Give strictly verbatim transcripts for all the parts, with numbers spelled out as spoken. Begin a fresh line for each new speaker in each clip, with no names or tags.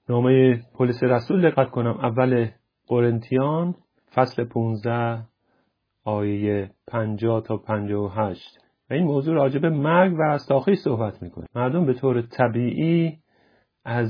نامه پولس رسول دقت کنم، اول قرنتیان فصل پانزده آیه پنجاه تا پنجاه و هشت و این موضوع راجع به مرگ و رستاخیز صحبت میکنه. مردم به طور طبیعی از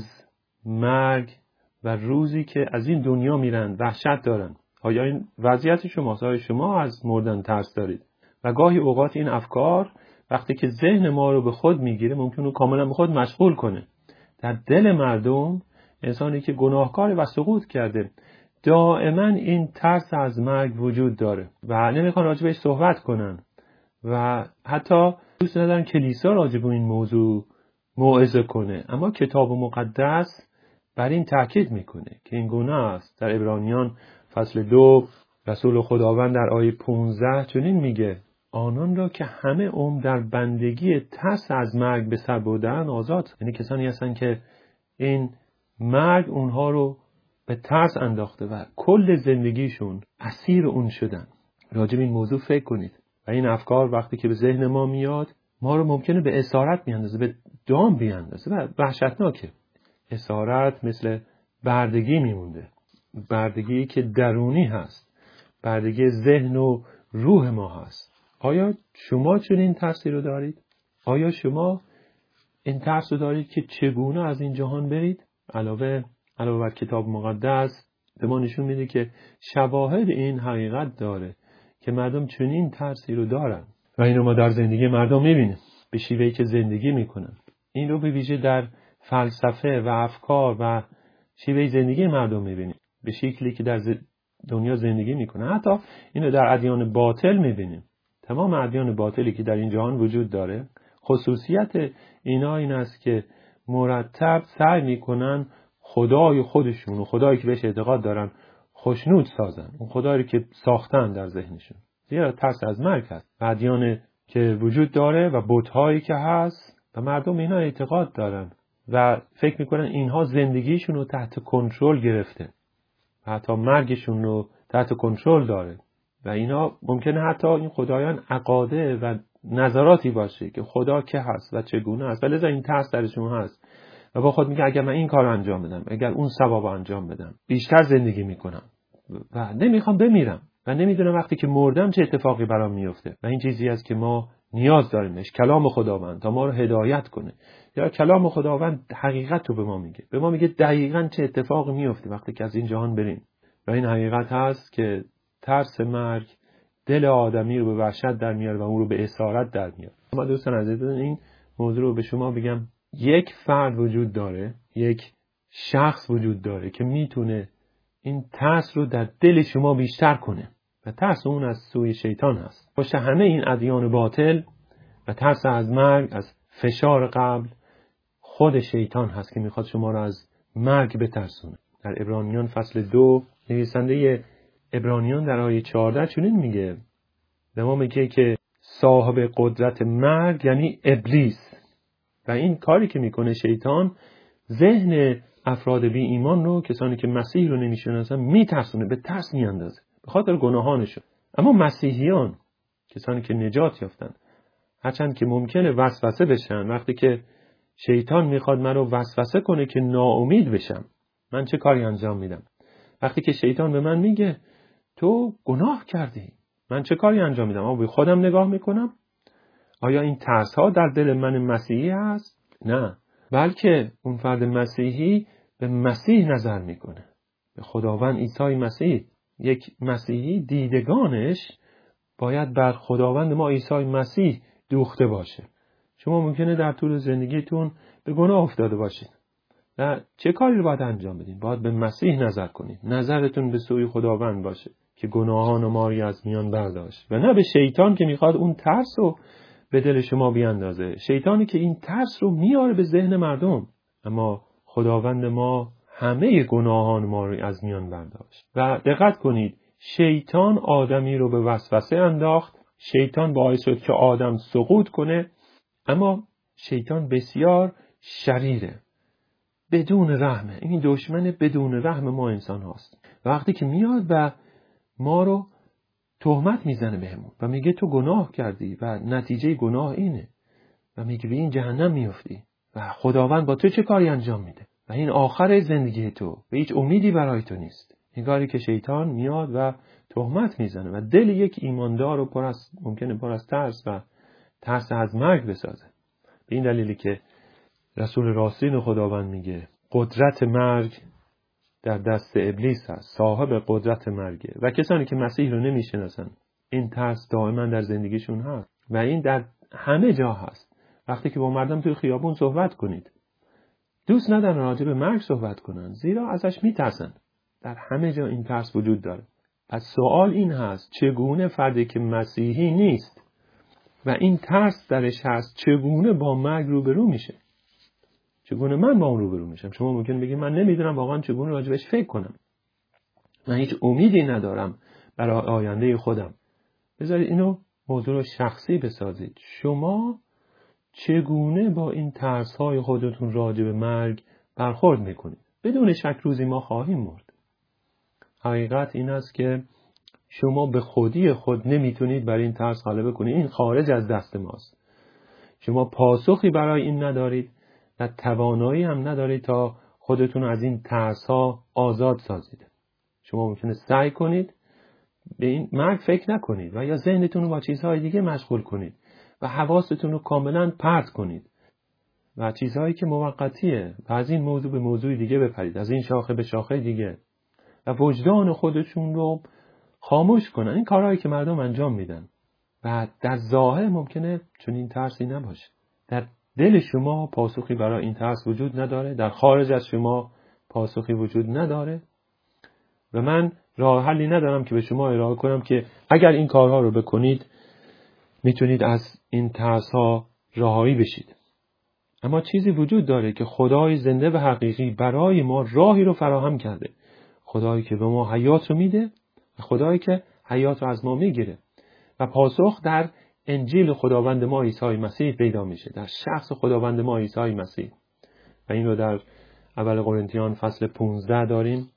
مرگ و روزی که از این دنیا میرن وحشت دارن. آیا این وضعیت شماست؟ آیا شما از مردن ترس دارید؟ و گاهی اوقات این افکار وقتی که ذهن ما رو به خود میگیره ممکنه کاملا به خود مشغول کنه. در دل مردم، انسانی که گناهکار و سقوط کرده، دائما این ترس از مرگ وجود داره و نمیخوان راجع بهش صحبت کنن و حتی دوست ندارن کلیسا راجع به این موضوع موعظه کنه. اما کتاب مقدس بر این تاکید میکنه که این گناه است. در عبرانیان فصل دو رسول خداوند در آیه پانزده چنین میگه: آنان را که همه عمر در بندگی ترس از مرگ به سر بردن آزاد. یعنی کسانی هستن که این مرگ اونها رو به ترس انداخته و کل زندگیشون اسیر اون شدن. راجع به این موضوع فکر کنید و این افکار وقتی که به ذهن ما میاد ما رو ممکنه به اسارت بیاندازه، به دام بیاندازه و وحشتناکه. اسارت مثل بردگی میمونده، بردگی که درونی هست، بردگی ذهن و روح ما هست. آیا شما چنین ترسی رو دارید؟ آیا شما این ترس رو دارید که چگونه از این جهان برید؟ علاوه علاوه بر کتاب مقدس به ما نشون میده که شواهد این حقیقت داره که مردم چنین ترسی رو دارن و این رو ما در زندگی مردم میبینیم، به شیوهی که زندگی میکنن. این رو به ویژه در فلسفه و افکار و شیوه زندگی مردم میبینیم، به شکلی که در دنیا زندگی میکنن. حتی اینو در ادیان باطل میبینیم. تمام ادیان باطلی که در این جهان وجود داره، خصوصیت اینا این است که مرتب سعی میکنن خدای خودشون و خدایی که بهش اعتقاد دارن خوشنود سازن، اون خدایی که ساختن در ذهنشون. زیرا ترس از مرگ هست. ادیان که وجود داره و بت‌هایی که هست و مردم اینا اعتقاد دارن و فکر میکنن اینها زندگیشون رو تحت کنترل گرفته و حتی مرگشون رو تحت کنترل داره و اینا ممکنه حتی این خدایان عقاده و نظراتی باشه که خدا که هست و چگونه است، ولی این ترس درشون هست و با خود میگه اگر من این کار رو انجام بدم، اگر اون ثواب رو انجام بدم، بیشتر زندگی میکنم و نمیخوام بمیرم و نمیدونم وقتی که مردم چه اتفاقی برام میفته. و این چیزی است که ما نیاز داریمش، کلام خداوند، تا ما رو هدایت کنه. یا کلام خداوند حقیقت رو به ما میگه، به ما میگه دقیقاً چه اتفاقی میفته وقتی که از این جهان بریم. و این حقیقت هست که ترس مرگ دل آدمی رو به وحشت در میاره و اون رو به اسارت در میاره. اما دوستان عزیز، این موضوع رو به شما بگم، یک فرد وجود داره، یک شخص وجود داره که میتونه این ترس رو در دل شما بیشتر کنه و ترس اون از سوی شیطان هست. پشت همه این ادیان باطل و ترس از مرگ، از فشار قبل، خود شیطان هست که میخواد شما رو از مرگ بترسونه. در عبرانیان فصل دو نویسنده عبرانیان در آیه چهارده چنین میگه: به ما میگه که صاحب قدرت مرگ یعنی ابلیس و این کاری که میکنه شیطان، ذهن افراد بی ایمان رو، کسانی که مسیح رو نمیشناسن، میترسونه، به ترس میاندازه به خاطر گناهانشون. اما مسیحیان، کسانی که نجات یافتن، هرچند که ممکنه وسوسه بشن، وقتی که شیطان میخواد من رو وسوسه کنه که ناامید بشم، من چه کاری انجام میدم؟ وقتی که شیطان به من میگه تو گناه کردی، من چه کاری انجام میدم؟ آیا به خودم نگاه میکنم؟ آیا این ترس ها در دل من مسیحی هست؟ نه، بلکه اون فرد مسیحی به مسیح نظر میکنه، به خداوند عیسی مسیح. یک مسیحی دیدگانش باید بر خداوند ما عیسی مسیح دوخته باشه. شما ممکنه در طول زندگیتون به گناه افتاده باشید و چه کاری رو باید انجام بدین؟ باید به مسیح نظر کنید، نظرتون به سوی خداوند باشه که گناهان ما رو از میان برداشت و نه به شیطان که میخواد اون ترس رو به دل شما بیاندازه. شیطانی که این ترس رو میاره به ذهن مردم. اما خداوند ما همه گناهان ما رو از میان برداشت. و دقت کنید، شیطان آدمی رو به وسوسه انداخت، شیطان باعث شد که آدم سقوط کنه. اما شیطان بسیار شریره، بدون رحمه. این دشمن بدون رحم ما انسان هاست. وقتی که میاد و ما رو تهمت میزنه بهمون و میگه تو گناه کردی و نتیجه گناه اینه و میگه به این جهنم میافتی و خداوند با تو چه کاری انجام میده و این آخر زندگی تو و هیچ امیدی برای تو نیست. این کاری که شیطان میاد و تهمت میزنه و دل یک ایماندار رو پر از ممکنه پر از ترس و ترس از مرگ بسازه. به این دلیلی که رسول راستین خداوند میگه قدرت مرگ در دست ابلیس هست، صاحب قدرت مرگه و کسانی که مسیح رو نمیشناسن این ترس دائما در زندگیشون هست و این در همه جا هست. وقتی که با مردم توی خیابون صحبت کنید دوست ندارن راجع به مرگ صحبت کنن زیرا ازش میترسن. در همه جا این ترس وجود داره. پس سوال این هست چگونه فردی که مسیحی نیست و این ترس درش هست چگونه با مرگ روبرو میشه؟ چگونه من با اون روبرو میشم؟ شما ممکن بگید من نمیدونم واقعا چگونه راجبش فکر کنم. من هیچ امیدی ندارم برای آینده خودم. بذارید اینو موضوع رو شخصی بسازید. شما چگونه با این ترس‌های خودتون راجع به مرگ برخورد میکنید؟ بدون شک روزی ما خواهیم مرد. حقیقت این است که شما به خودی خود نمیتونید بر این ترس غلبه کنید. این خارج از دست ماست. شما پاسخی برای این ندارید و توانایی هم ندارید تا خودتون از این ترس‌ها آزاد سازید. شما ممکنه سعی کنید به این مرگ فکر نکنید و یا ذهنتون رو با چیزهای دیگه مشغول کنید و حواستون رو کاملا پرت کنید و چیزهایی که موقتیه و از این موضوع به موضوع دیگه بپرید، از این شاخه به شاخه دیگه و وجدان خودشون رو خاموش کنن. این کارهایی که مردم انجام میدن و در ظاهر ممکنه چون این ترسی نباشه. در دل شما پاسخی برای این ترس وجود نداره، در خارج از شما پاسخی وجود نداره و من راه حلی ندارم که به شما ارائه کنم که اگر این کارها رو بکنید میتونید از این ترس ها رهایی بشید. اما چیزی وجود داره که خدای زنده و حقیقی برای ما راهی رو فراهم کرده. خدایی که به ما حیات رو میده و خدایی که حیات رو از ما میگیره و پاسخ در انجیل خداوند ما عیسی مسیح پیدا میشه، در شخص خداوند ما عیسی مسیح. و این رو در اول قرنتیان فصل پانزده داریم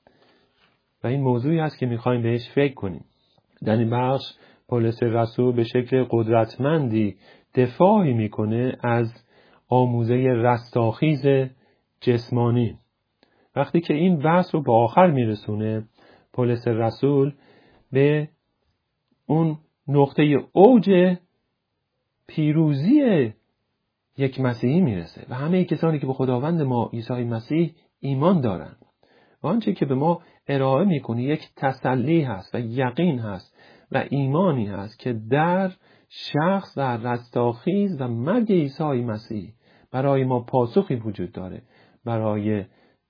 و این موضوعی است که میخوایم بهش فکر کنیم. در این بخش پولس رسول به شکل قدرتمندی دفاعی میکنه از آموزه رستاخیز جسمانی. وقتی که این بحث رو به آخر میرسونه پولس رسول به اون نقطه اوج پیروزی یک مسیحی میرسه و همه کسانی که به خداوند ما عیسی مسیح ایمان دارن و آنچه که به ما ارائه میکنه یک تسلی هست و یقین هست و ایمانی هست که در شخص و رستاخیز و مرگ عیسی مسیح برای ما پاسخی وجود داره برای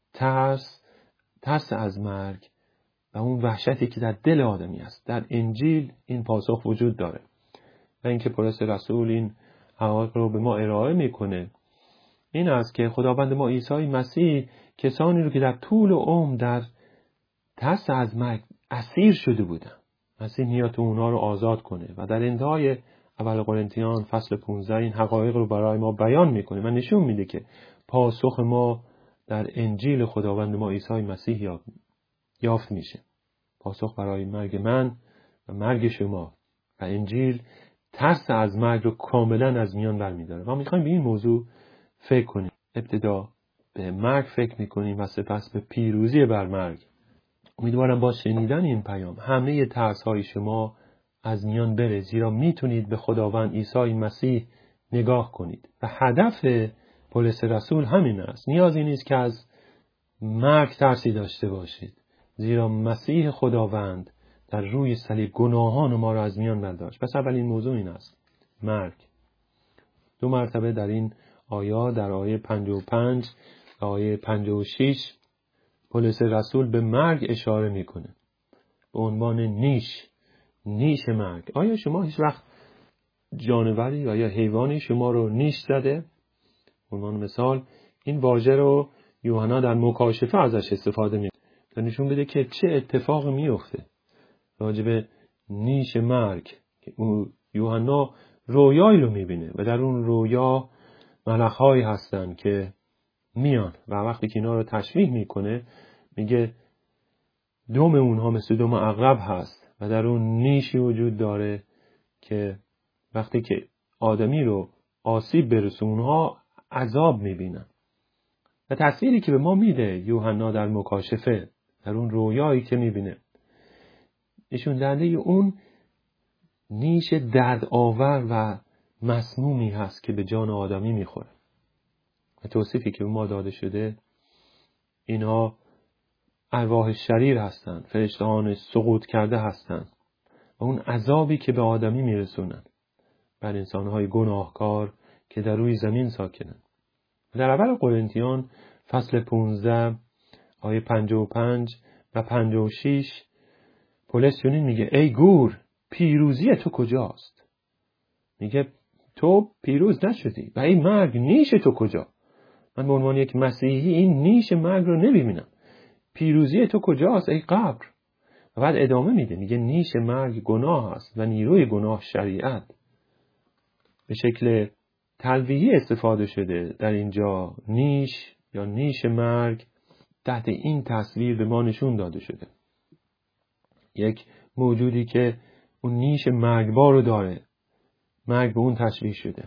ترس ترس از مرگ و اون وحشتی که در دل آدمی است. در انجیل این پاسخ وجود داره و اینکه پولس رسول این حقایق رو به ما ارائه میکنه این است که خداوند ما عیسی مسیح کسانی رو که در طول عمر در ترس از مرگ اسیر شده بودن مسیح میاد اونها رو آزاد کنه و در انتهای اول قرنتیان فصل پانزده این حقایق رو برای ما بیان میکنه و نشون میده که پاسخ ما در انجیل خداوند ما عیسی مسیح یافت میشه. پاسخ برای مرگ من و مرگ شما و انجیل ترس از مرگ رو کاملا از میان برمیداره و میخوایم به این موضوع فکر کنیم. ابتدا به مرگ فکر میکنیم و سپس به پیروزی بر مرگ. امیدوارم با شنیدن این پیام همه ترس های شما از میان بره، زیرا میتونید به خداوند عیسی مسیح نگاه کنید و هدف پولس رسول همین است. نیازی نیست که از مرگ ترسی داشته باشید، زیرا مسیح خداوند در روی صلیب گناهان ما را از میان برداشت. پس اولین موضوع این است، مرگ. دو مرتبه در این آیات در آیه پنجاه و پنج و آیه پنجاه و شش پولس رسول به مرگ اشاره میکنه به عنوان نیش نیش مرگ. آیا شما هیچ وقت جانوری و یا حیوانی شما رو نیش زده؟ به عنوان مثال این واژه رو یوحنا در مکاشفه ازش استفاده میکنه تا نشون بده که چه اتفاقی میفته راجع به نیش مرگ. یوحنا رویایی رو میبینه و در اون رویا ملخ‌هایی هستن که میان و وقتی که اینا رو تشبیه میکنه میگه دم اونها مثل دم عقرب هست و در اون نیشی وجود داره که وقتی که آدمی رو آسیب برسه اونها عذاب میبینن. و تصویری که به ما میده یوحنا در مکاشفه، در اون رویایی که میبینه، نشون دهنده اون نیش درد آور و مسمومی هست که به جان آدمی میخوره. و توصیفی که به ما داده شده، اینها ارواح شریر هستند، فرشتهان سقوط کرده هستند و اون عذابی که به آدمی میرسونن بر انسانهای گناهکار که در روی زمین ساکنن. در اول قرنتیان فصل پانزده آیه پنجاه و پنج و پنجاه و شش پولس چنین میگه: ای گور، پیروزی تو کجاست؟ میگه تو پیروز نشدی. و ای مرگ، نیش تو کجا؟ من به عنوان یک مسیحی این نیش مرگ رو نمیبینم. پیروزی تو کجاست ای قبر؟ و بعد ادامه میده، میگه نیش مرگ گناه است و نیروی گناه شریعت. به شکل تلویحی استفاده شده در اینجا. نیش یا نیش مرگ تحت این تصویر به ما نشون داده شده، یک موجودی که اون نیش مرگبار رو داره، مرگ به اون تشبیه شده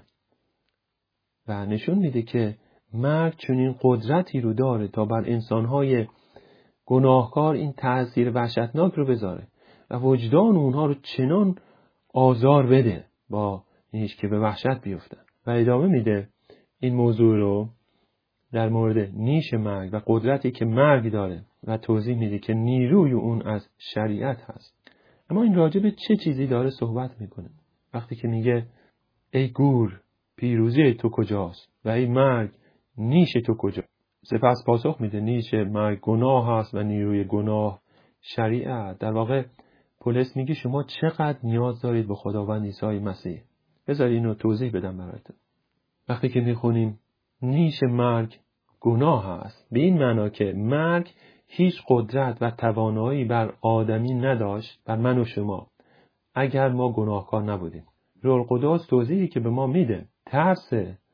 و نشون میده که مرگ چنین قدرتی رو داره تا بر انسانهای گناهکار این تأثیر وحشتناک رو بذاره و وجدان اونها رو چنان آزار بده با نیش که به وحشت بیفتن. و ادامه میده این موضوع رو در مورد نیش مرگ و قدرتی که مرگ داره و توضیح میده که نیروی اون از شریعت هست. اما این راجع به چه چیزی داره صحبت میکنه وقتی که میگه ای گور، پیروزی تو کجاست؟ و ای مرگ، نیش تو کجا؟ سپس پاسخ میده نیش مرگ گناه هست و نیروی گناه شریعت. در واقع پولس میگه شما چقدر نیاز دارید به خداوند عیسی مسیح. بذار اینو توضیح بدم براتون. وقتی که میخونیم نیش مرگ گناه هست، به این معنا که مرگ هیچ قدرت و توانایی بر آدمی نداشت، بر من و شما، اگر ما گناهکار نبودیم. روح القدس توضیحی که به ما میده، ترس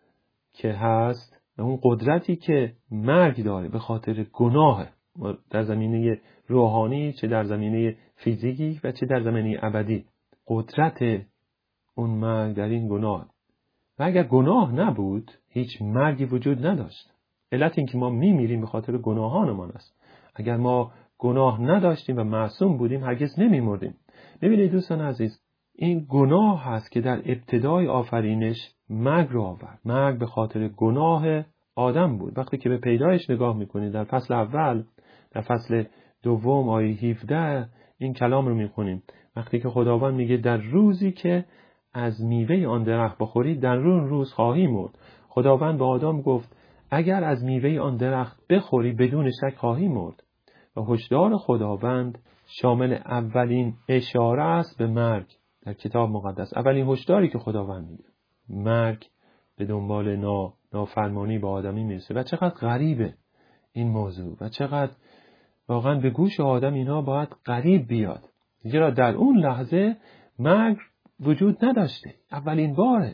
که هست و اون قدرتی که مرگ داره به خاطر گناه، در زمینه روحانی چه در زمینه فیزیکی و چه در زمینه ابدی، قدرت اون مرگ در این گناه. و اگر گناه نبود هیچ مرگی وجود نداشت. علت این که ما میمیریم به خاطر گناهانمان است. اگر ما گناه نداشتیم و معصوم بودیم هرگز نمیمردیم. ببینید دوستان عزیز، این گناه هست که در ابتدای آفرینش مرگ رو آورد. مرگ به خاطر گناه آدم بود. وقتی که به پیدایش نگاه میکنید در فصل اول، در فصل دوم آیه هفده این کلام رو میخونیم. وقتی که خداوند میگه در روزی که از میوه آن درخت بخورید در اون روز خواهی مرد. خداوند به آدم گفت اگر از میوه آن درخت بخوری بدون شک خواهی مرد. و هشدار خداوند شامل اولین اشاره است به مرگ در کتاب مقدس. اولین هشداری که خداوند میده، مرگ به دنبال نا نافرمانی به آدمی میرسه. و چقدر غریبه این موضوع و چقدر واقعا به گوش آدم اینا باید غریب بیاد، زیرا در اون لحظه مرگ وجود نداشته. اولین باره.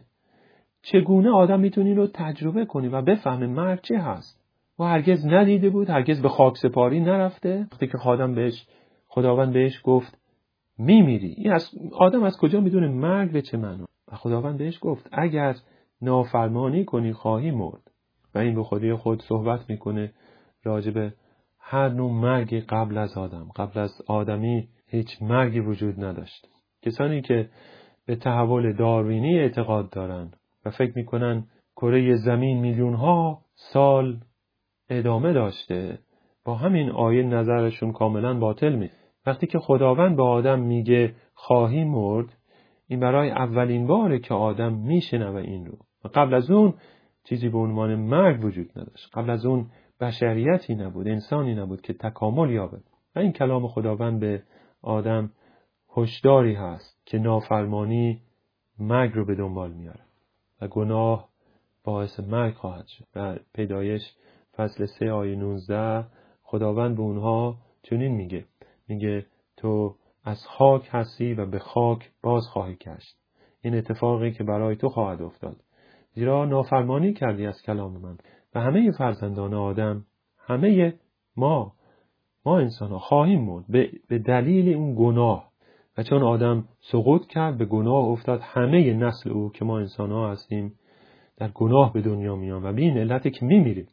چگونه آدم میتونه رو تجربه کنه و بفهمه مرگ چه هست؟ و هرگز ندیده بود، هرگز به خاک سپاری نرفته. وقتی که خداوند بهش خداوند بهش گفت میمیری، این از آدم از کجا میدونه مرگ به چه معنا؟ و خداوند بهش گفت اگر نافرمانی کنی خواهی مرد. و این به خودی خود صحبت میکنه راجع به هر نوع مرگی قبل از آدم. قبل از آدمی هیچ مرگی وجود نداشت. کسانی که به تحول داروینی اعتقاد دارن و فکر میکنن کره زمین میلیون ها سال ادامه داشته، با همین آیه نظرشون کاملا باطل می. وقتی که خداوند به آدم میگه خواهی مرد، این برای اولین باره که آدم میشنوه این رو. و قبل از اون چیزی به عنوان مرگ وجود نداشت. قبل از اون بشریتی نبود، انسانی نبود که تکامل یابد. و این کلام خداوند به آدم هشداری هست که نافرمانی مرگ رو به دنبال میاره و گناه باعث مرگ خواهد شد. در پیدایش فصل سه آیه نوزده خداوند به اونها چنین میگه، میگه تو از خاک هستی و به خاک باز خواهی گشت. این اتفاقی که برای تو خواهد افتاد، زیرا نافرمانی کردی از کلام من. و همه فرزندان آدم، همه ما ما انسان ها خواهیم مرد به دلیل اون گناه. و چون آدم سقوط کرد، به گناه افتاد، همه نسل او که ما انسان ها هستیم در گناه به دنیا میان و به این علتی که میمیریم.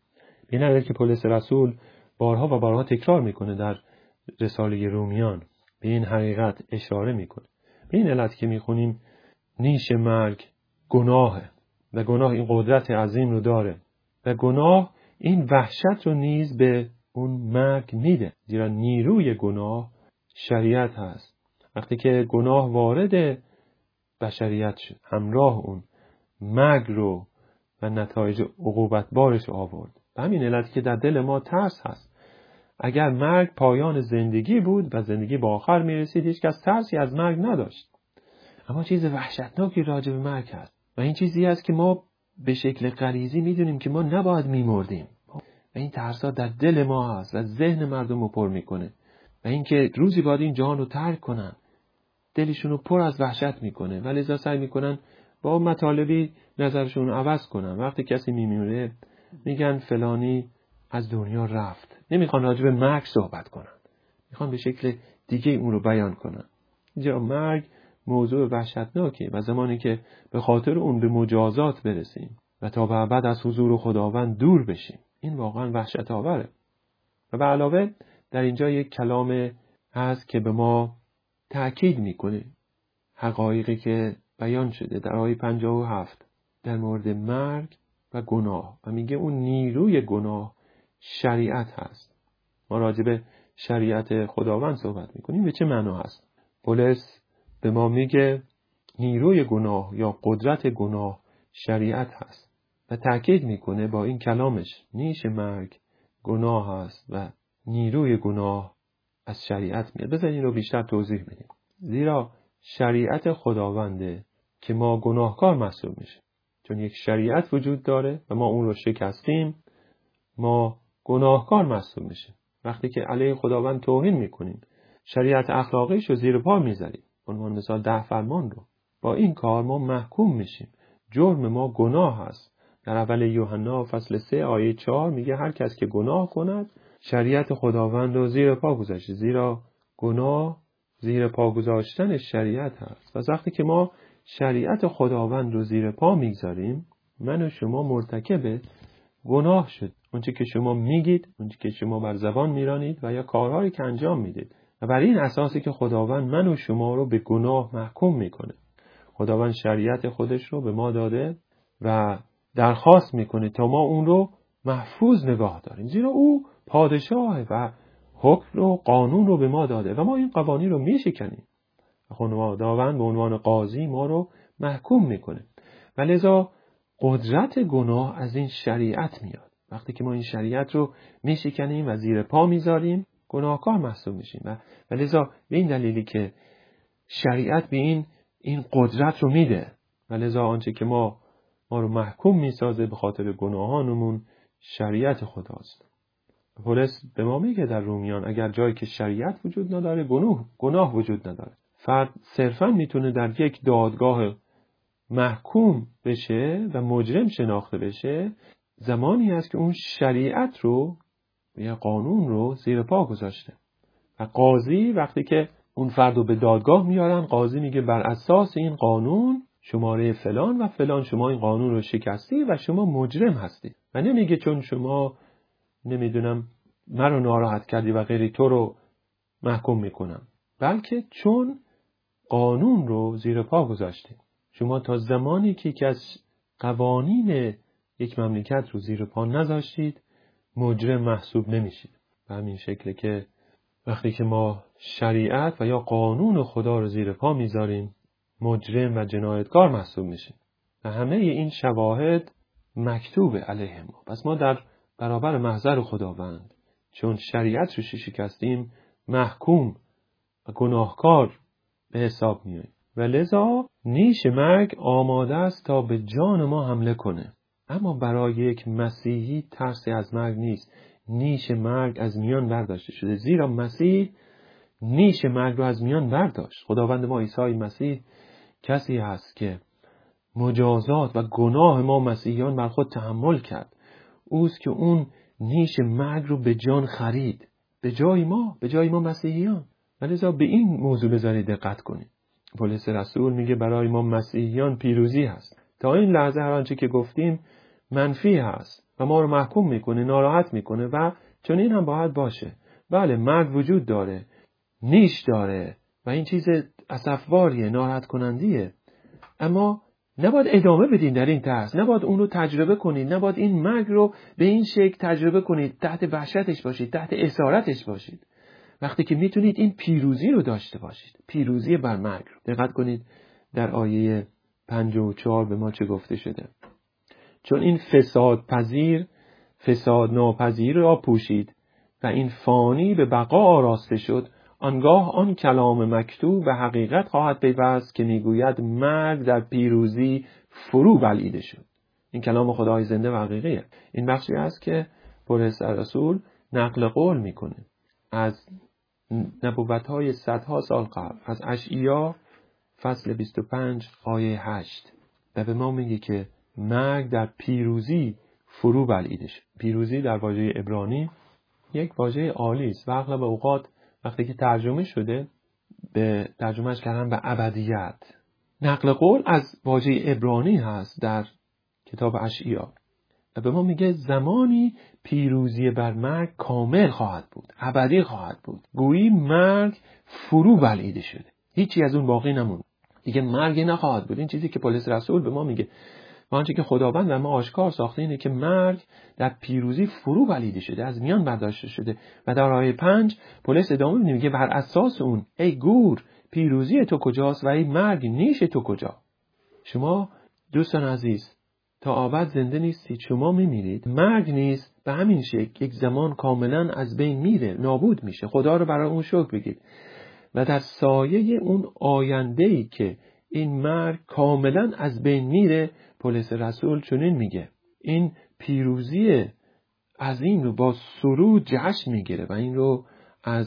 به این علت که پولس رسول بارها و بارها تکرار میکنه در رساله رومیان به این حقیقت اشاره میکنه. به این علت که میخونیم نیش مرگ گناهه و گناه این قدرت عظیم رو داره و گناه این وحشت رو نیز به اون مرگ میده، زیرا نیروی گناه شریعت هست. وقتی که گناه وارد بشریت شد، همراه اون مرگ رو و نتایج عقوبتبارش آورد. به همین علت که در دل ما ترس هست. اگر مرگ پایان زندگی بود و زندگی به آخر میرسید، هیچ کس ترسی از مرگ نداشت. اما چیز وحشتناکی راجع به مرگ هست و این چیزی است که ما به شکل غریزی میدونیم که ما نباید میمردیم و این ترسا در دل ما هست و ذهن مردم رو پر میکنه و اینکه روزی باید این جهان رو ترک کنن، دلشون رو پر از وحشت میکنه و لذا سعی میکنن با مطالبی نظرشون رو عوض کنن. وقتی کسی میمیره میگن فلانی از دنیا رفت، نمیخوان راجع به مرگ صحبت کنن، میخوان به شکل دیگه اون رو بیان کنن. اینجا مرگ موضوع وحشتناکه و زمانی که به خاطر اون به مجازات برسیم و تا به ابد از حضور خداوند دور بشیم، این واقعا وحشت آوره. و به علاوه در اینجا یک کلام هست که به ما تأکید میکنه حقایقی که بیان شده در آیه پنجاه و هفت در مورد مرگ و گناه و میگه اون نیروی گناه شریعت هست. ما راجع به شریعت خداوند صحبت میکنیم. به چه معنا هست؟ پولس به ما میگه نیروی گناه یا قدرت گناه شریعت هست و تأکید میکنه با این کلامش نیش مرگ گناه هست و نیروی گناه از شریعت میاد. بذارین رو بیشتر توضیح بدیم. زیرا شریعت خداونده که ما گناهکار محسوب میشه، چون یک شریعت وجود داره و ما اون رو شکستیم، ما گناهکار محسوب میشه. وقتی که علیه خداوند توهین میکنیم، شریعت اخلاقیش رو زیر پا میذاریم، عنوان مثال ده فرمان رو، با این کار ما محکوم میشیم. جرم ما گناه هست. در اول یوحنا فصل سه آیه چهار میگه هر کس که گناه کند شریعت خداوند رو زیر پا گذاشته، زیرا گناه زیر پا گذاشتن شریعت هست. و وقتی که ما شریعت خداوند رو زیر پا میگذاریم، من و شما مرتکب گناه شد. اونچه که شما میگید، اونچه که شما بر زبان میرانید و یا کارهایی که انجام میدید، و بر این اساسی که خداوند من و شما رو به گناه محکوم میکنه. خداوند شریعت خودش رو به ما داده و درخواست میکنه تا ما اون رو محفوظ نگاه داریم، زیرا او پادشاه و حکم و قانون رو به ما داده و ما این قوانین رو میشکنیم. خداوند به عنوان قاضی ما رو محکوم میکنه و لذا قدرت گناه از این شریعت میاد. وقتی که ما این شریعت رو میشکنیم و زیر پا میذاریم، گناهکار محسوب میشیم و لذا به این دلیلی که شریعت به این این قدرت رو میده و لذا آنچه که ما ما رو محکوم میسازه به خاطر گناهانمون شریعت خداست. پولس به ما میگه در رومیان اگر جایی که شریعت وجود نداره، گناه گناه وجود نداره. فرد صرفا میتونه در یک دادگاه محکوم بشه و مجرم شناخته بشه زمانی است که اون شریعت رو یا قانون رو زیر پا گذاشته. و قاضی وقتی که اون فرد رو به دادگاه میارن، قاضی میگه بر اساس این قانون شماره فلان و فلان شما این قانون رو شکستی و شما مجرم هستی. و نمیگه چون شما نمیدونم من رو ناراحت کردی و غیری تو رو محکوم میکنم، بلکه چون قانون رو زیر پا گذاشتی. شما تا زمانی که یکی از قوانین یک مملکت رو زیر پا نذاشتید مجرم محسوب نمیشید. به همین شکل که وقتی که ما شریعت و یا قانون خدا رو زیر پا میذاریم مجرم و جنایتکار محسوب میشیم و همه این شواهد مکتوب علیه ما. پس ما در برابر محضر خداوند چون شریعت رو شکستیم محکوم و گناهکار به حساب میاییم و لذا نیش مرگ آماده است تا به جان ما حمله کنه. اما برای یک مسیحی ترسی از مرگ نیست. نیش مرگ از میان برداشته شده، زیرا مسیح نیش مرگ رو از میان برداشت. خداوند ما عیسی مسیح کسی هست که مجازات و گناه ما مسیحیان بر خود تحمل کرد. اوست که اون نیش مرگ رو به جان خرید، به جای ما، به جای ما مسیحیان. ولذا به این موضوع بذارید دقت کنید. پولس رسول میگه برای ما مسیحیان پیروزی هست. تا این لحظه هر آنچه که گفتیم منفی هست و ما رو محکوم میکنه، ناراحت میکنه و چون این هم باید باشه. بله مرگ وجود داره، نیش داره و این چیز اسفواریه، ناراحت کنندیه، اما نباید ادامه بدین در این ترس، نباید اون رو تجربه کنید، نباید این مرگ رو به این شکل تجربه کنید، تحت وحشتش باشید، تحت اسارتش باشید، وقتی که میتونید این پیروزی رو داشته باشید، پیروزی بر مرگ رو. دقت کنید در آیه پنجاه و چهار به ما چه گفته شده: چون این فساد پذیر فساد ناپذیر را پوشید و این فانی به بقا آراسته شد، آنگاه آن کلام مکتوب به حقیقت خواهد پیوست که میگوید مرگ در پیروزی فرو بلعیده شد. این کلام خدای زنده و حقیقیه. این بخشی است که پولس رسول نقل قول میکنه از نبوت‌های صدها سال قبل، از اشعیا فصل بیست و پنج آیه هشت، و به ما میگه که مرگ در پیروزی فرو بلعیده شد. پیروزی در واژه عبرانی یک واژه عالی است و اغلب اوقات وقتی که ترجمه شده به ترجمهش کردن به ابدیت. نقل قول از واژه عبرانی هست در کتاب اشعیا و به ما میگه زمانی پیروزی بر مرگ کامل خواهد بود، ابدی خواهد بود. گویی مرگ فرو بلعیده شده، هیچی از اون باقی نموند، دیگه مرگی نخواهد بود. این چیزی که پولس رسول به ما میگه و آنچه که خداوند در ما آشکار ساخته اینه که مرگ در پیروزی فرو بلعیده شده، از میان برداشته شده. و در آیه پنج پولس ادامه میده، میگه بر اساس اون ای گور پیروزی تو کجاست و ای مرگ نیش تو کجا؟ شما دوستان عزیز تا ابد زنده نیستید، شما میمیرید. مرگ نیست به همین شکل یک زمان کاملا از بین میره، نابود میشه. خدا رو برای اون شکر بگید. و در سایه اون آینده‌ای که این مرگ کاملا از بین میره، پولس رسول چنین میگه این پیروزی عظیم رو با سرود جشن میگیره و این رو از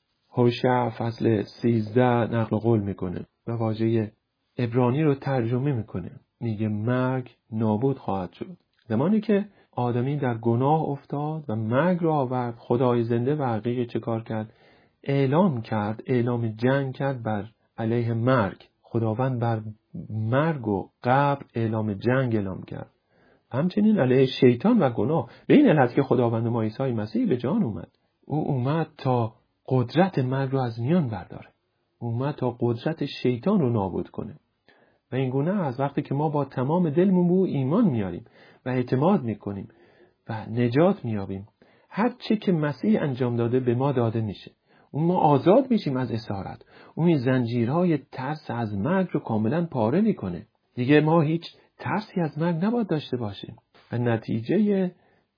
هوشع فصل سیزده نقل قول میکنه و واژه عبرانی رو ترجمه میکنه. میگه مرگ نابود خواهد شد. زمانی که آدمی در گناه افتاد و مرگ رو آورد، خدای زنده و حقیقی چه کار کرد؟ اعلام کرد، اعلام جنگ کرد بر علیه مرگ. خداوند بر مرگ و قبر اعلام جنگ اعلام کرد. همچنین علیه شیطان و گناه. به این علت که خداوند ما عیسی مسیح به جان اومد. او اومد تا قدرت مرگ رو از میان برداره. اومد تا قدرت شیطان رو نابود کنه. و این گونه از وقتی که ما با تمام دلمون به او ایمان میاریم و اعتماد میکنیم و نجات میابیم، هر چه که مسیح انجام داده به ما داده میشه. اون ما آزاد میشیم از اسارت. اون زنجیرهای ترس از مرگ رو کاملا پاره میکنه. دیگه ما هیچ ترسی از مرگ نباید داشته باشیم. و نتیجه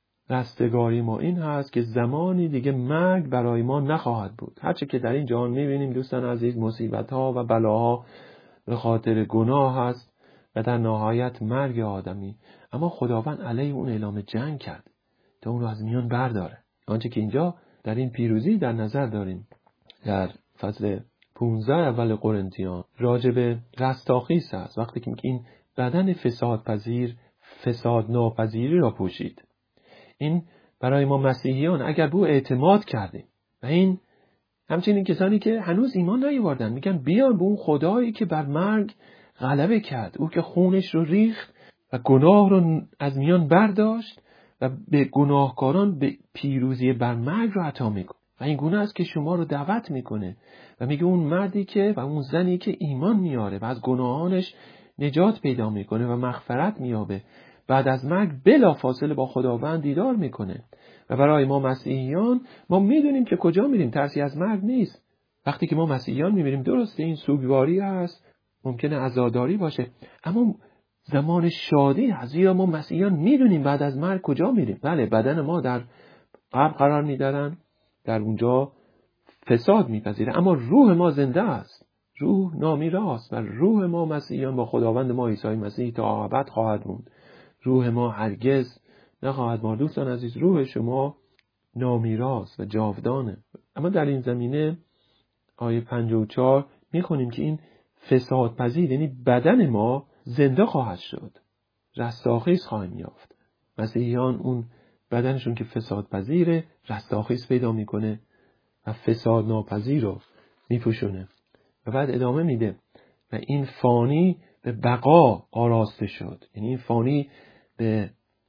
رستگاری ما این هست که زمانی دیگه مرگ برای ما نخواهد بود. هرچه که در این جهان میبینیم دوستان عزیز، مصیبت ها و بلاها به خاطر گناه هست و در نهایت مرگ آدمی، اما خداوند علیه اون اعلام جنگ کرد تا اون رو از میان برداره. آنچه که اینجا در این پیروزی در نظر داریم در فصل پانزده اول قرنتیان راجع به رستاخیز است، وقتی که این بدن فساد پذیر فساد ناپذیری را پوشید. این برای ما مسیحیان اگر به او اعتماد کردیم و این همچنین کسانی که هنوز ایمان نیاوردن میگن بیان به اون خدایی که بر مرگ غلبه کرد، او که خونش رو ریخت و گناه رو از میان برداشت و به گناهکاران به پیروزی بر مرگ رو عطا میکنه. و این گونه است که شما رو دعوت میکنه و میگه اون مردی که و اون زنی که ایمان میاره و از گناهانش نجات پیدا میکنه و مغفرت میابه، بعد از مرگ بلا فاصله با خداوند دیدار میکنه. و برای ما مسیحیان ما میدونیم که کجا میریم، ترسی از مرگ نیست. وقتی که ما مسیحیان میمیریم درسته این سوگواری هست، ممکنه عزاداری باشه، اما زمان شادی هست، زیرا ما مسیحیان میدونیم بعد از مرگ کجا میریم. بله بدن ما در قبر قرار میدارن، در اونجا فساد میپذیره، اما روح ما زنده است، روح نامیراست و روح ما مسیحیان با خداوند ما عیسی مسیح تا ابد خواهد موند. روح ما هرگز نخواهد مرد. دوستان عزیز، روح شما نامیراست و جاودانه. اما در این زمینه آیه پنجاه و چهار میخونیم که این فساد پذیر یعنی بدن ما زنده خواهد شد، رستاخیز خواهیم یافت. مسیحیان اون بدنشون که فساد پذیره رستاخیز پیدا میکنه و فساد ناپذیر رو میپوشونه. و بعد ادامه میده و این فانی به بقا آراسته شد. یعنی این فانی به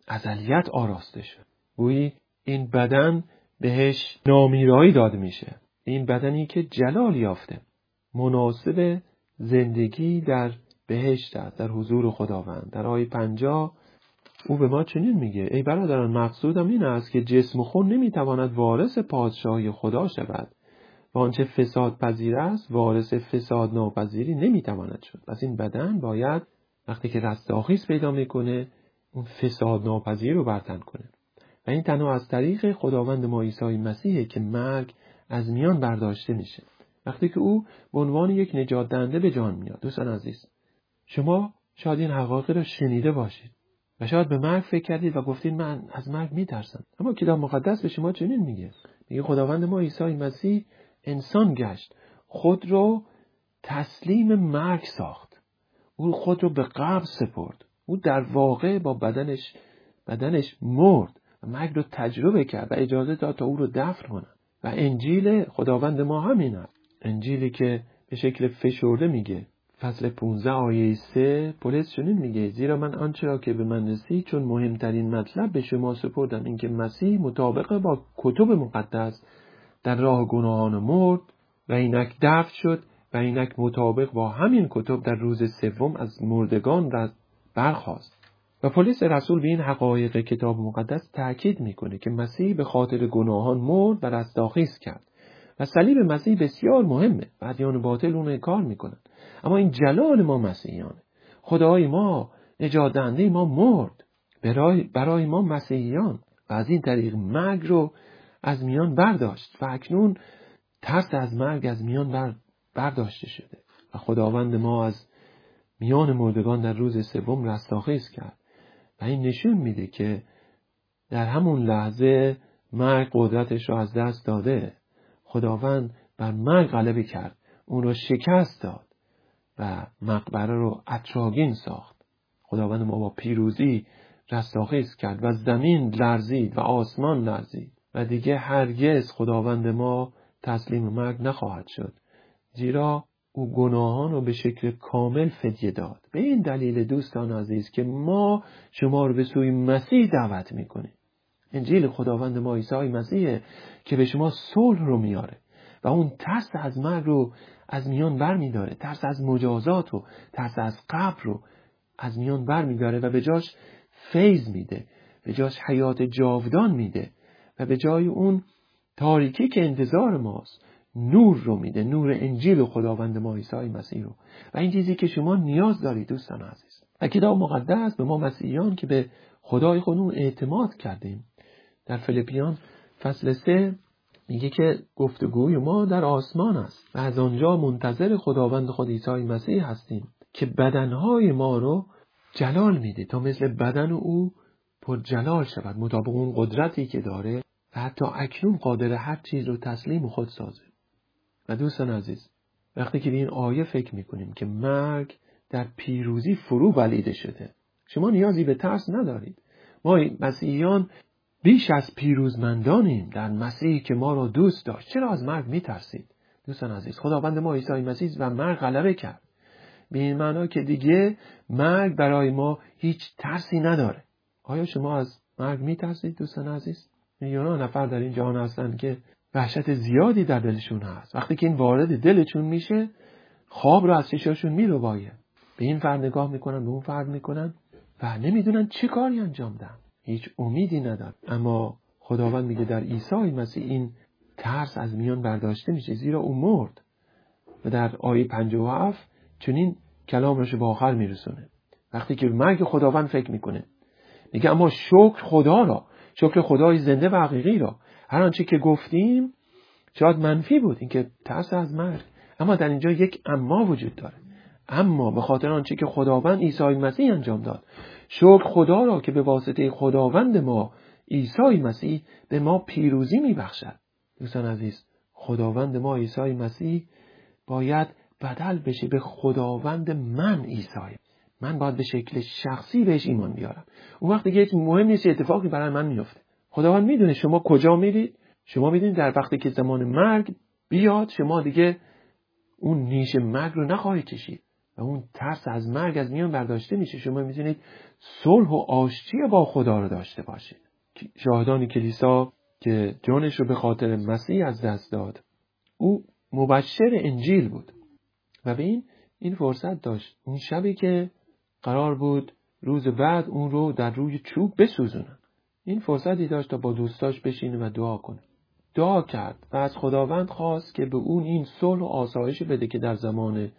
ازلیت آراسته شد. گویی این بدن بهش نامیرایی داده میشه. این بدنی که جلال یافته، مناسب زندگی در بهشت است، در حضور خداوند. در آیه پنجاه او به ما چنین میگه: ای برادران، مقصودم این است که جسم و خون نمیتواند وارث پادشاهی خدا شود و آنچه فساد پذیر است وارث فساد ناپذیری نمیتواند شد. پس این بدن باید وقتی که رستاخیز پیدا میکنه اون فساد ناپذیر رو برطرف کنه و این تنها از طریق خداوند ما عیسی مسیحه که مرگ از میان برداشته میشه. وقتی که او به عنوان یک نجات دهنده به جان میاد. دوستان عزیز، شما شاید این حقایق رو شنیده باشید و شاید به مرگ فکر کردید و گفتید من از مرگ میترسم. اما کتاب مقدس به شما چنین میگه، میگه خداوند ما عیسی مسیح انسان گشت، خود رو تسلیم مرگ ساخت، او خود رو به قبر سپرد. او در واقع با بدنش بدنش مرد و مرگ رو تجربه کرد و اجازه داد تا او رو دفن کنن. و انجیل خداوند ما همینه، انجیلی که به شکل فشرده میگه. فصل پانزده آیه سه پولس چنین میگه: زیرا من آنچه را که به من رسید چون مهمترین مطلب به شما سپردم، اینکه مسیح مطابق با کتب مقدس در راه گناهان مرد و اینک دفن شد و اینک مطابق با همین کتب در روز سوم از مردگان برخاست. و پولس رسول به این حقایق کتاب مقدس تأکید میکنه که مسیح به خاطر گناهان مرد و رستاخیز کرد و صلیب مسیح بسیار مهمه و ادیان باطل اون انکار میکنن. اما این جلال ما مسیحیانه. خدای ما، نجات دهنده ما مرد برای برای ما مسیحیان و از این طریق مرگ رو از میان برداشت و اکنون ترس از مرگ از میان بر برداشته شده و خداوند ما از میان مردگان در روز سوم رستاخیز کرد. و این نشون میده که در همون لحظه مرگ قدرتش رو از دست داده. خداوند بر مرگ غلبه کرد، اون رو شکست داد و مقبره رو عطرآگین ساخت. خداوند ما با پیروزی رستاخیز کرد و زمین لرزید و آسمان لرزید و دیگه هرگز خداوند ما تسلیم مرگ نخواهد شد، زیرا او گناهان رو به شکل کامل فدیه داد. به این دلیل دوستان عزیز که ما شما رو به سوی مسیح دعوت میکنیم. انجیل خداوند ما عیسی مسیحه که به شما صلح رو میاره و اون ترس از مرگ رو از میان بر میداره، ترس از مجازات و ترس از قبر رو از میان بر میداره و به جاش فیض میده، به جاش حیات جاودان میده و به جای اون تاریکی که انتظار ماست نور رو میده، نور انجیل خداوند ما عیسی مسیح رو. و این چیزی که شما نیاز دارید دوستان عزیز. و کتاب مقدس به ما مسیحیان که به خدای خودمون اعتماد کردیم در فیلیپیان فصل سه میگه که گفتگوی ما در آسمان است و از آنجا منتظر خداوند خود عیسی مسیح هستیم که بدنهای ما رو جلال میده تا مثل بدن او پر جلال شود، مطابق اون قدرتی که داره و حتی اکنون قادر هر چیز رو تسلیم خود سازه. و دوستان عزیز، وقتی که به این آیه فکر میکنیم که مرگ در پیروزی فرو بلیده شده، شما نیازی به ترس ندارید. ما مسیحیان بیش از پیروزمندانیم در مسیحی که ما را دوست داشت. چرا از مرگ میترسید؟ دوستان عزیز، خداوند ما عیسی مسیح و مرگ غلبه کرد، به این معنا که دیگه مرگ برای ما هیچ ترسی نداره. آیا شما از مرگ میترسید دوستان عزیز؟ میلیون‌ها نفر در این جهان هستن که وحشت زیادی در دلشون هست. وقتی که این وارد دلشون میشه خواب رو از چشاشون میربایه، به این فرد نگاه میکنن، به اون فرد میکنن و نمیدونن چه کاری انجام دن، هیچ امیدی ندارن. اما خداوند میگه در عیسی مسیح این ترس از میان برداشته میشه، زیرا او مرد. و در آیه پنجاه و هفت چنین کلامش به آخر میرسونه. وقتی که مرگ خداوند فکر میکنه میگه اما شکر خدا را، شکر خدای زنده و حقیقی را. هر آنچه که گفتیم شاید منفی بود، اینکه ترس از مرگ، اما در اینجا یک اما وجود داره. اما به خاطر آنچه که خداوند عیسی مسیح انجام داد، شکر خدا را که به واسطه خداوند ما عیسی مسیح به ما پیروزی میبخشد. دوستان عزیز، خداوند ما عیسی مسیح باید بدل بشه به خداوند من عیسی. من باید به شکل شخصی بهش ایمان بیارم. اون وقت دیگه مهم نیست اتفاقی برای من میفته. خداوند میدونه شما کجا میرید. شما میدونید در وقتی که زمان مرگ بیاد شما دیگه اون نیش مرگ رو نخواهید کشید. و اون ترس از مرگ از میان برداشته میشه. شما میتونید صلح و آشتی با خدا رو داشته باشید. شاهدان کلیسا که جانش رو به خاطر مسیح از دست داد، او مبشر انجیل بود و به این این فرصت داشت اون شبی که قرار بود روز بعد اون رو در روی چوب بسوزونن، این فرصتی داشت تا با دوستاش بشینه و دعا کنه. دعا کرد و از خداوند خواست که به اون این صلح و آسایش بده که در زمان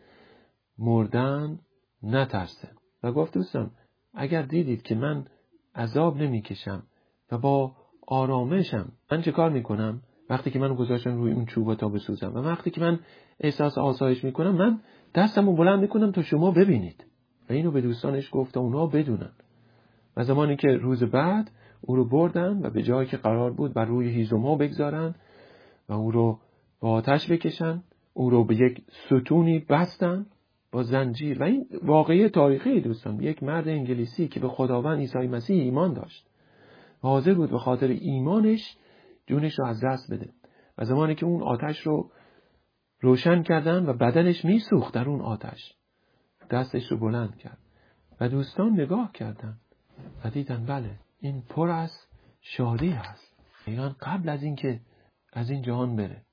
مردن نترسه و گفت دوستان اگر دیدید که من عذاب نمیکشم و با آرامشم، من چه کار میکنم؟ وقتی که من گذاشتم روی اون چوبا تا بسوزم و وقتی که من احساس آسایش میکنم، من دستمو بلند میکنم تا شما ببینید. و اینو به دوستانش گفت تا اونها بدونن. و زمانی که روز بعد او رو بردن و به جایی که قرار بود بر روی هیزم ها بگذارن و او رو با آتش بکشن، او رو به یک ستونی بستن با زنجیر. و این واقعی تاریخی دوستان، یک مرد انگلیسی که به خداوند عیسی مسیح ایمان داشت و حاضر بود به خاطر ایمانش جونش رو از دست بده. و زمانی که اون آتش رو روشن کردن و بدنش میسوخت در اون آتش، دستش رو بلند کرد و دوستان نگاه کردن و دیدن بله این پر از شادی هست، اینا قبل از این که از این جهان بره.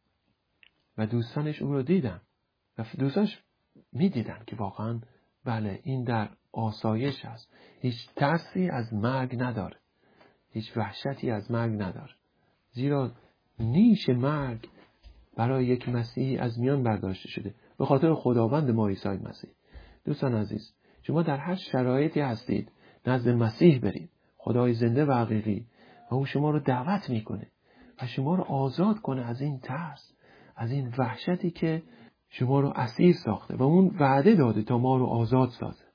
و دوستانش او رو دیدن و دوستانش میدیدن که واقعا بله این در آسایش هست، هیچ ترسی از مرگ نداره، هیچ وحشتی از مرگ نداره، زیرا نیش مرگ برای یک مسیحی از میان برداشته شده به خاطر خداوند ما عیسی مسیح. دوستان عزیز، شما در هر شرایطی هستید نزد مسیح برید، خدای زنده و حقیقی، و او شما رو دعوت میکنه و شما رو آزاد کنه از این ترس، از این وحشتی که شما رو اسیر ساخته و اون وعده داده تا ما رو آزاد سازه.